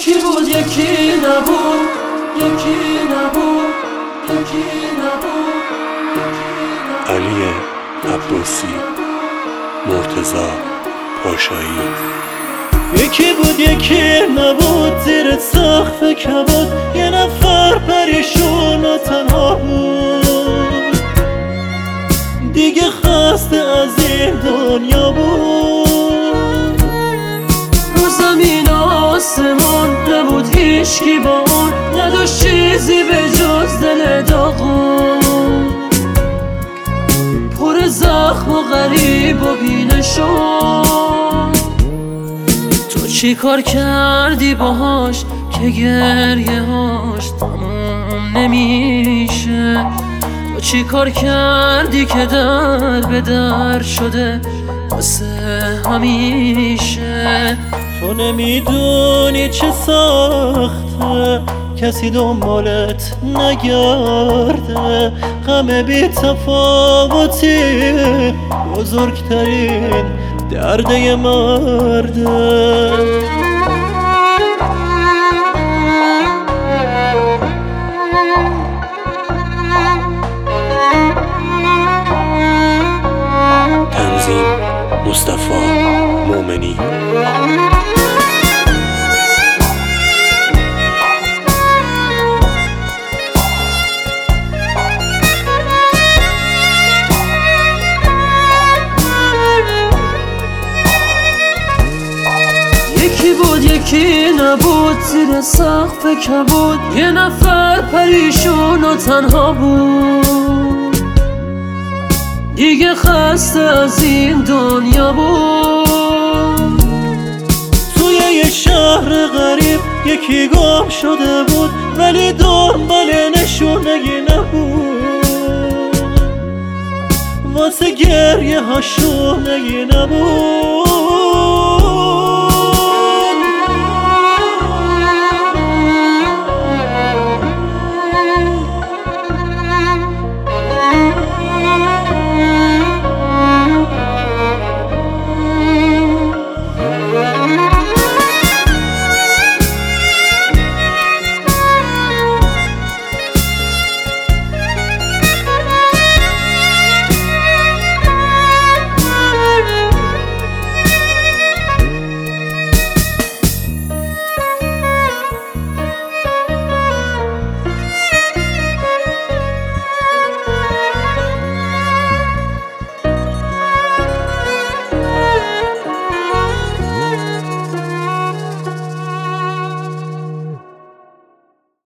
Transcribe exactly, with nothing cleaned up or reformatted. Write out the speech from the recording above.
یکی بود یکی نبود، یکی نبود، یکی نبود. علی عباسی، مرتضی پاشایی. یکی بود یکی نبود، زیر سقف کبود یه نفر پریشون و تنها بود، دیگه خسته از این دنیا بود. رو زمین آسمون نبود هیچکی با اون، نداشت چیزی به جز دل داغون، پر زخم و غریب و بینشون. تو چی کار کردی باهاش که گریه هاش تموم نمیشه؟ تو چی کار کردی که در به در شده واسه همیشه؟ تو نمیدونی چه سخته کسی دنبالت نگرده، غم بی تفاوتی بزرگترین درده مرده. تنظیم مصطفی مومنی. یکی بود یکی نبود، زیر سقف کبود یه نفر پریشون و تنها بود، دیگه خسته از این دنیا بود. توی یه شهر غریب یکی گم شده بود، ولی دنبال نشونگی نبود، واسه گریه ها شونگی نبود.